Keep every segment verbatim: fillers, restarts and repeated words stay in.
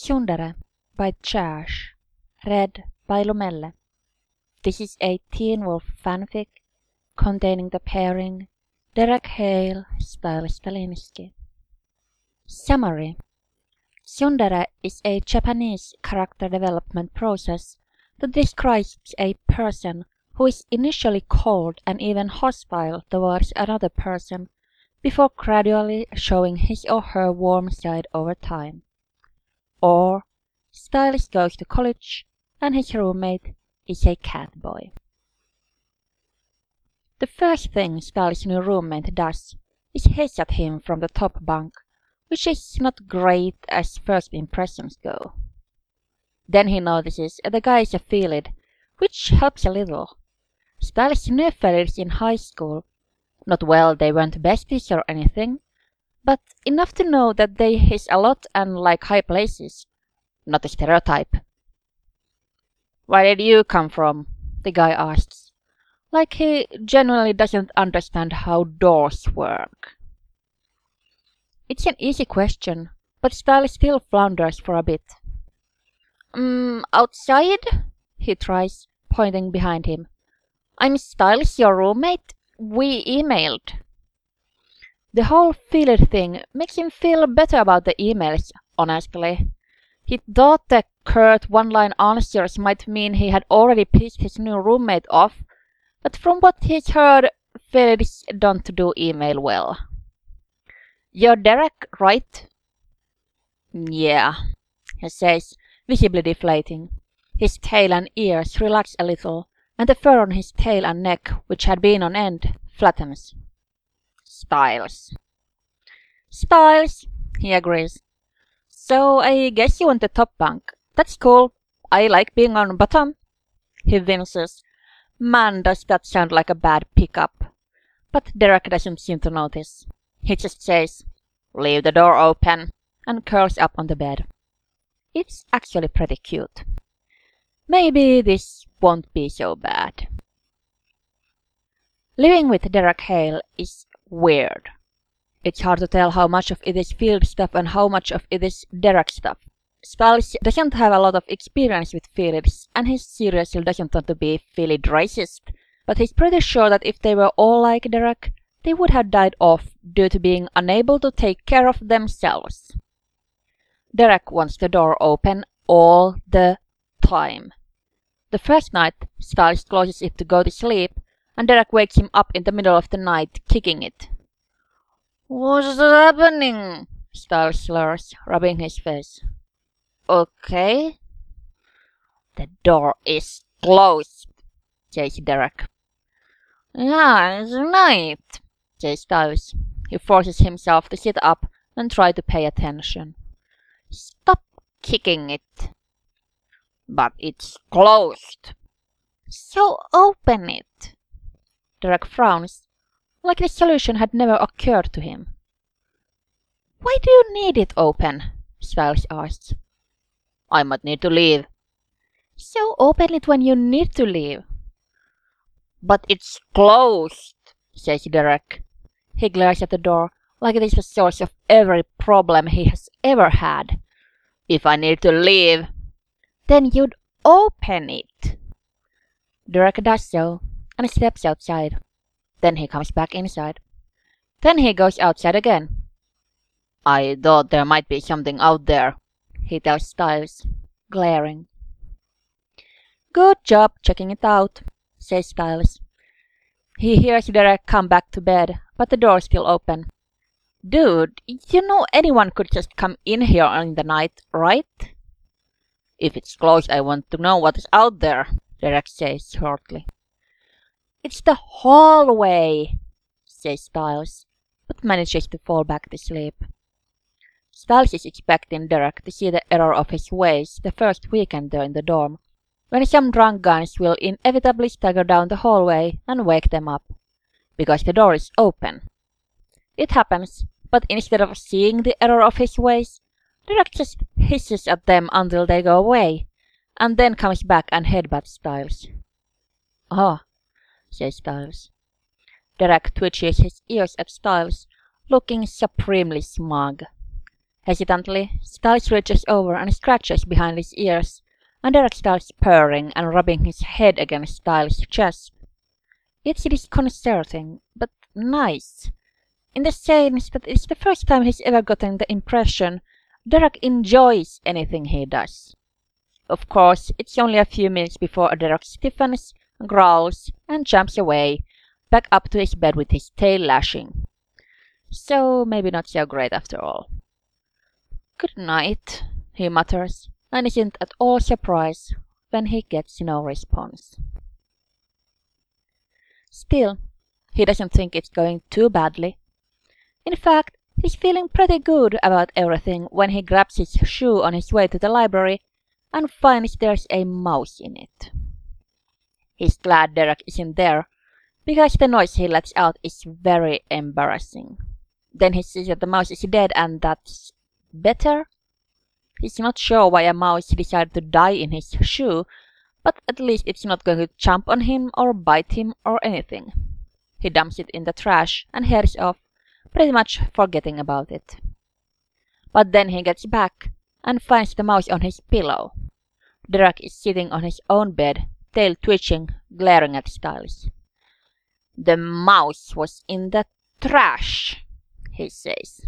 Tsundere by Charge, read by Lomelle. This is a Teen Wolf fanfic containing the pairing Derek Hale, Style Stalinsky. Summary: Tsundere is a Japanese character development process that describes a person who is initially cold and even hostile towards another person before gradually showing his or her warm side over time. Or, Styles goes to college and his roommate is a cat boy. The first thing Styles' new roommate does is hiss at him from the top bunk, which is not great as first impressions go. Then he notices the guy is a Philid, which helps a little. Styles knew Philids in high school. Not well, they weren't besties or anything, but enough to know that they hiss a lot and like high places. Not a stereotype. "Where did you come from?" the guy asks, like he genuinely doesn't understand how doors work. It's an easy question, but Styles still flounders for a bit. Mm, outside? He tries, pointing behind him. "I'm Styles, your roommate. We emailed." The whole Philid thing makes him feel better about the emails, honestly. He thought the curt one-line answers might mean he had already pissed his new roommate off, but from what he's heard, Philids don't do email well. "You're Derek, right?" "Yeah," he says, visibly deflating. His tail and ears relax a little, and the fur on his tail and neck, which had been on end, flattens. "Styles." "Styles," he agrees. "So I guess you want the top bunk. That's cool. I like being on bottom." He winces. Man, does that sound like a bad pickup. But Derek doesn't seem to notice. He just says, "Leave the door open," and curls up on the bed. It's actually pretty cute. Maybe this won't be so bad. Living with Derek Hale is weird. It's hard to tell how much of it is field stuff and how much of it is Derek stuff. Styles doesn't have a lot of experience with Philids, and he seriously doesn't want to be Philid racist, but he's pretty sure that if they were all like Derek, they would have died off due to being unable to take care of themselves. Derek wants the door open all the time. The first night, Styles closes it to go to sleep, and Derek wakes him up in the middle of the night, kicking it. "What's happening?" Styles slurs, rubbing his face. "Okay." "The door is closed," says Derek. "Yeah, it's night," says Styles. He forces himself to sit up and try to pay attention. "Stop kicking it." "But it's closed." "So open it." Derek frowns, like the solution had never occurred to him. "Why do you need it open?" Styles asks. "I might need to leave." "So open it when you need to leave." "But it's closed," says Derek. He glares at the door like it is the source of every problem he has ever had. "If I need to leave..." "Then you'd open it." Derek does so, and steps outside. Then he comes back inside. Then he goes outside again. "I thought there might be something out there," he tells Styles, glaring. "Good job checking it out," says Styles. He hears Derek come back to bed, but the door's still open. "Dude, you know anyone could just come in here in the night, right?" "If it's closed, I want to know what is out there," Derek says shortly. "It's the hallway," says Styles, but manages to fall back to sleep. Styles is expecting Derek to see the error of his ways the first weekend there in the dorm, when some drunk guys will inevitably stagger down the hallway and wake them up, because the door is open. It happens, but instead of seeing the error of his ways, Derek just hisses at them until they go away, and then comes back and headbutts Styles. "Ah," says Styles. Derek twitches his ears at Styles, looking supremely smug. Hesitantly, Styles reaches over and scratches behind his ears, and Derek starts purring and rubbing his head against Styles' chest. It's disconcerting, but nice, in the sense that it's the first time he's ever gotten the impression Derek enjoys anything he does. Of course, it's only a few minutes before Derek stiffens, growls, and jumps away, back up to his bed with his tail lashing. So maybe not so great after all. Good night, he mutters, and isn't at all surprised when he gets no response. Still, he doesn't think it's going too badly. In fact, he's feeling pretty good about everything when he grabs his shoe on his way to the library and finds there's a mouse in it. He's glad Derek isn't there, because the noise he lets out is very embarrassing. Then he sees that the mouse is dead, and that's better. He's not sure why a mouse decided to die in his shoe, but at least it's not going to jump on him or bite him or anything. He dumps it in the trash and heads off, pretty much forgetting about it. But then he gets back and finds the mouse on his pillow. Derek is sitting on his own bed, tail twitching, glaring at Styles. "The mouse was in the trash," he says.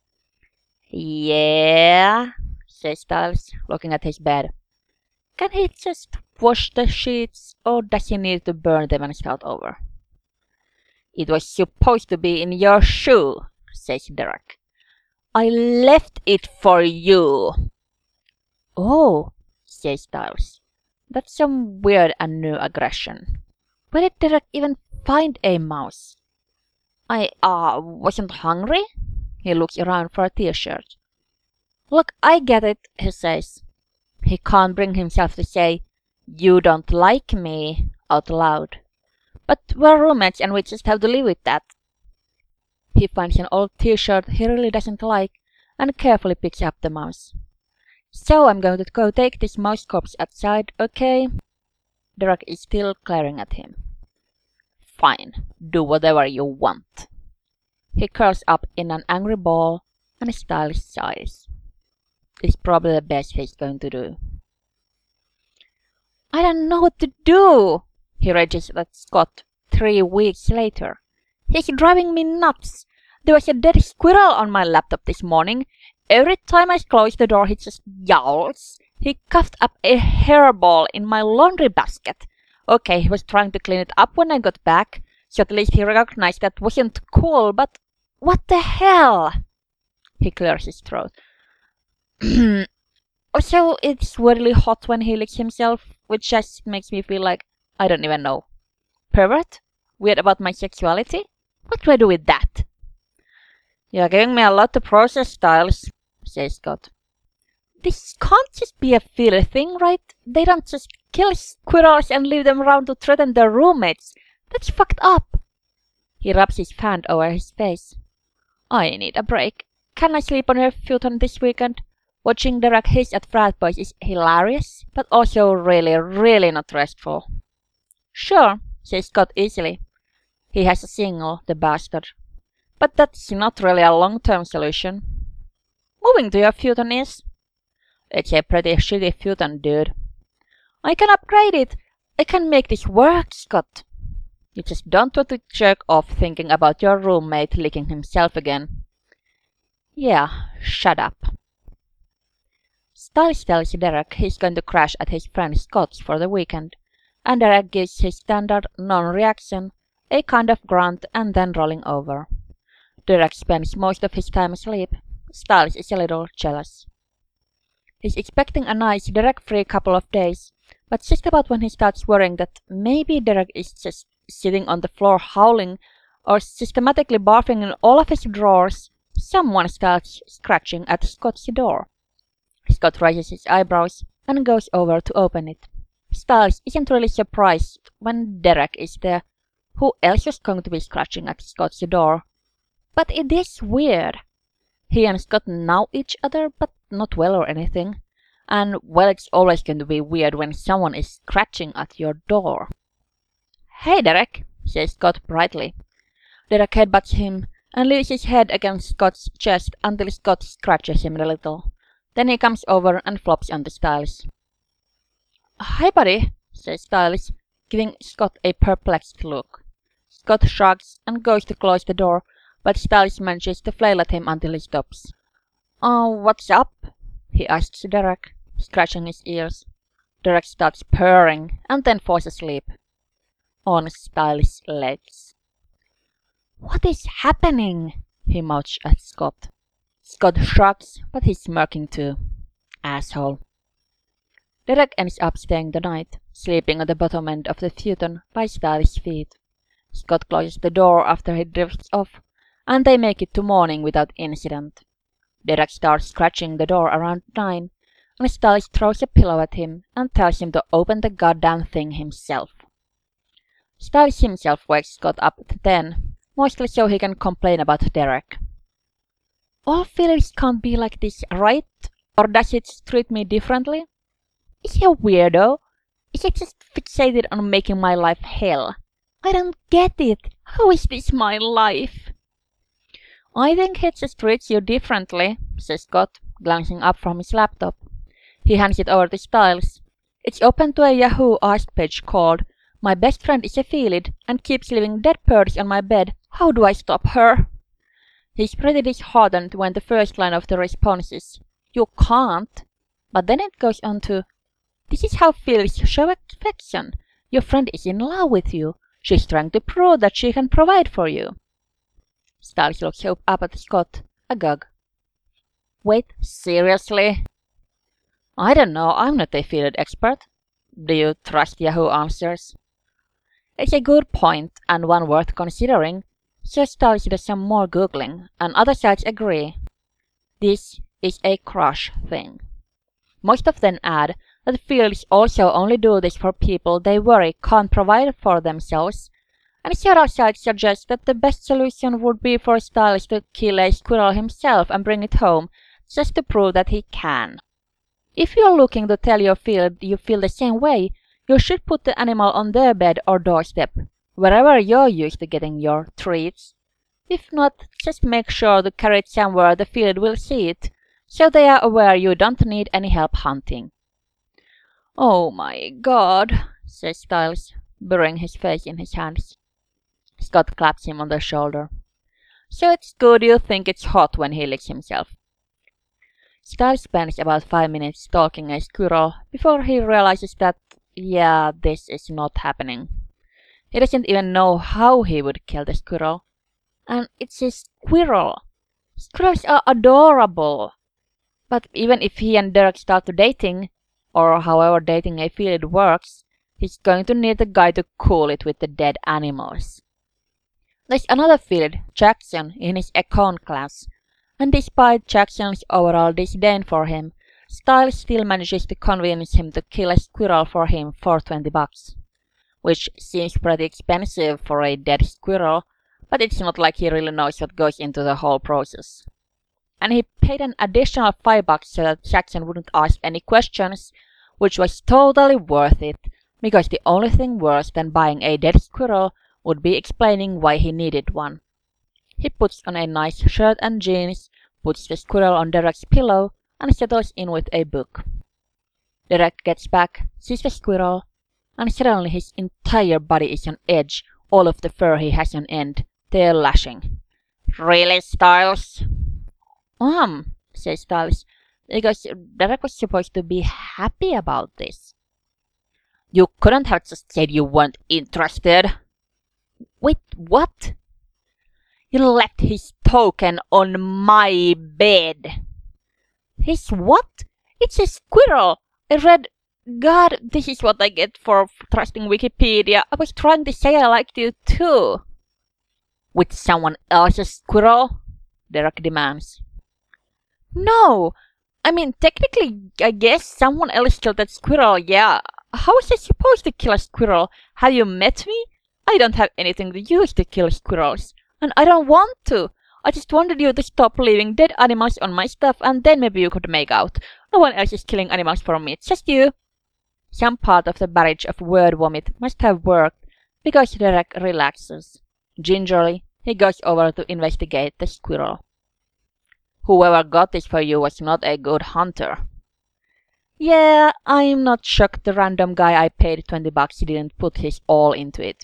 "Yeah," says Styles, looking at his bed. "Can he just wash the sheets, or does he need to burn them and start over?" "It was supposed to be in your shoe," says Derek. "I left it for you." "Oh," says Styles. "That's some weird and new aggression. Where did Derek even find a mouse?" I, uh, wasn't hungry?" He looks around for a t-shirt. "Look, I get it," he says. He can't bring himself to say, "You don't like me," out loud. But we're roommates and we just have to live with that. He finds an old t-shirt he really doesn't like and carefully picks up the mouse. "So I'm going to go take this mouse corpse outside, okay?" Derek is still glaring at him. "Fine, do whatever you want." He curls up in an angry ball and Styles sighs. It's probably the best he's going to do. "I don't know what to do," he rages at Scott three weeks later. "He's driving me nuts. There was a dead squirrel on my laptop this morning. Every time I close the door, he just yowls. He coughed up a hairball in my laundry basket. Okay, he was trying to clean it up when I got back, so at least he recognized that wasn't cool, but what the hell?" He clears his throat. "Also, it's weirdly hot when he licks himself, which just makes me feel like, I don't even know. Pervert? Weird about my sexuality? What do I do with that?" "You're giving me a lot to process, Styles," says Scott. "This can't just be a feeler thing, right? They don't just kill squirrels and leave them around to threaten their roommates. That's fucked up." He rubs his hand over his face. "I need a break. Can I sleep on your futon this weekend?" Watching Derek hiss at frat boys is hilarious, but also really, really not restful. "Sure," says Scott easily. He has a single, the bastard. But that's not really a long-term solution. "Moving to your futon is?" "It's a pretty shitty futon, dude." "I can upgrade it. I can make this work, Scott." You just don't want to jerk off thinking about your roommate licking himself again. Yeah, shut up. Styles tells Derek he's going to crash at his friend Scott's for the weekend, and Derek gives his standard non-reaction, a kind of grunt and then rolling over. Derek spends most of his time asleep. Styles is a little jealous. He's expecting a nice Derek-free couple of days, but just about when he starts worrying that maybe Derek is just sitting on the floor howling or systematically barfing in all of his drawers, someone starts scratching at Scott's door. Scott raises his eyebrows and goes over to open it. Styles isn't really surprised when Derek is there. Who else was going to be scratching at Scott's door? But it is weird. He and Scott know each other, but not well or anything. And, well, it's always going to be weird when someone is scratching at your door. "Hey, Derek," says Scott brightly. Derek headbutts him and leaves his head against Scott's chest until Scott scratches him a little. Then he comes over and flops onto Styles. "Hi, buddy," says Styles, giving Scott a perplexed look. Scott shrugs and goes to close the door, but Styles manages to flail at him until he stops. "Oh, what's up?" he asks Derek, scratching his ears. Derek starts purring and then falls asleep on Styles' legs. "What is happening?" he mouths at Scott. Scott shrugs, but he's smirking too. Asshole. Derek ends up staying the night, sleeping on the bottom end of the futon by Styles' feet. Scott closes the door after he drifts off, and they make it to morning without incident. Derek starts scratching the door around nine, and Styles throws a pillow at him and tells him to open the goddamn thing himself. Styles himself wakes Scott up at ten, mostly so he can complain about Derek. "All fillers can't be like this, right? Or does it treat me differently? Is he a weirdo? Is he just fixated on making my life hell? I don't get it. How is this my life?" "I think he just treats you differently," says Scott, glancing up from his laptop. He hands it over to Styles. It's open to a Yahoo Ask page called, "My best friend is a Felid and keeps leaving dead birds on my bed. How do I stop her?" He's pretty disheartened when the first line of the response is, "You can't." But then it goes on to, "This is how Felids show affection. Your friend is in love with you. She's trying to prove that she can provide for you." Styles looks up at Scott, agog. "Wait, seriously?" "I don't know, I'm not a Felid expert. Do you trust Yahoo Answers?" It's a good point, and one worth considering, so Styles does some more googling, and other sites agree. This is a crush thing. Most of them add that Felids also only do this for people they worry can't provide for themselves, and several sites suggest that the best solution would be for Styles to kill a squirrel himself and bring it home, just to prove that he can. If you're looking to tell your Felid you feel the same way, you should put the animal on their bed or doorstep, wherever you're used to getting your treats. If not, just make sure to carry it somewhere the Felid will see it, so they are aware you don't need any help hunting. "Oh my god," says Styles, burying his face in his hands. Scott claps him on the shoulder. "So it's good you think it's hot when he licks himself." Styles spends about five minutes stalking a squirrel before he realizes that, yeah, this is not happening. He doesn't even know how he would kill the squirrel. And it's a squirrel. Squirrels are adorable. But even if he and Derek start to dating, or however dating a Felid works, he's going to need a guy to cool it with the dead animals. There's another Felid, Jackson, in his econ class, and despite Jackson's overall disdain for him, Styles still manages to convince him to kill a squirrel for him for twenty bucks. Which seems pretty expensive for a dead squirrel, but it's not like he really knows what goes into the whole process. And he paid an additional five bucks so that Jackson wouldn't ask any questions, which was totally worth it, because the only thing worse than buying a dead squirrel would be explaining why he needed one. He puts on a nice shirt and jeans, puts the squirrel on Derek's pillow, and settles in with a book. Derek gets back, sees the squirrel, and suddenly his entire body is on edge, all of the fur he has on end, tail lashing. "Really, Styles?" Um, says Styles, because Derek was supposed to be happy about this. "You couldn't have just said you weren't interested." "Wait, what?" "You left his token on my bed." "His what? It's a squirrel. I read... God, this is what I get for trusting Wikipedia. I was trying to say I liked you too." "With someone else's squirrel?" Derek demands. "No! I mean, technically, I guess someone else killed that squirrel, yeah. How was I supposed to kill a squirrel? Have you met me? I don't have anything to use to kill squirrels. And I don't want to. I just wanted you to stop leaving dead animals on my stuff, and then maybe you could make out. No one else is killing animals for me, it's just you." Some part of the barrage of word vomit must have worked, because Derek relaxes. Gingerly, He goes over to investigate the squirrel. Whoever got this for you was not a good hunter. Yeah, I'm not shocked the random guy I paid twenty bucks didn't put his all into it.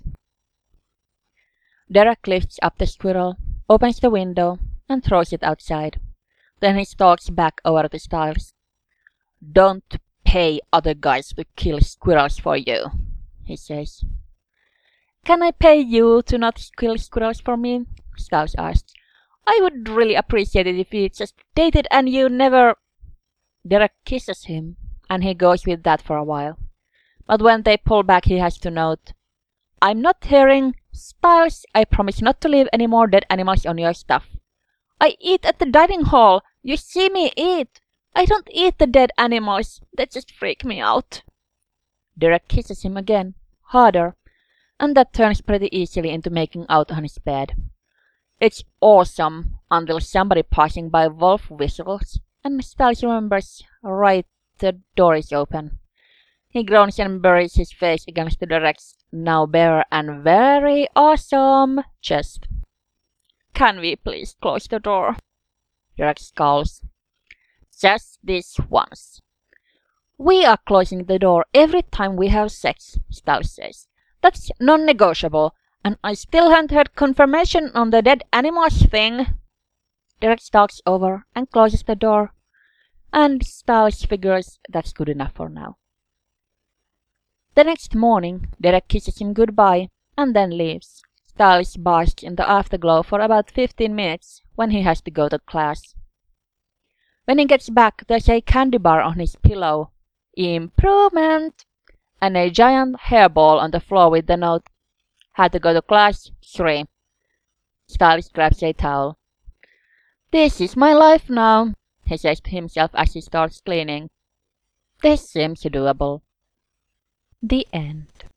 Derek lifts up the squirrel, opens the window, and throws it outside. Then he stalks back over to Styles. Don't pay other guys to kill squirrels for you, he says. Can I pay you to not kill squirrels for me? Styles asks. I would really appreciate it if we just dated and you never... Derek kisses him, and he goes with that for a while. But when they pull back, he has to note, I'm not hearing, Styles, I promise not to leave any more dead animals on your stuff. I eat at the dining hall. You see me eat. I don't eat the dead animals. That just freak me out. Derek kisses him again, harder, and that turns pretty easily into making out on his bed. It's awesome until somebody passing by Wolf whistles, and Styles remembers right the door is open. He groans and buries his face against the Derek's now bare and very awesome chest. Can we please close the door? Derek scowls. Just this once. We are closing the door every time we have sex, Styles says. That's non-negotiable, and I still haven't heard confirmation on the dead animals thing. Derek stalks over and closes the door, and Styles figures that's good enough for now. The next morning, Derek kisses him goodbye and then leaves. Styles basks in the afterglow for about fifteen minutes when he has to go to class. When he gets back, there's a candy bar on his pillow. Improvement! And a giant hairball on the floor with the note, had to go to class, three. Styles grabs a towel. This is my life now, he says to himself as he starts cleaning. This seems doable. The end.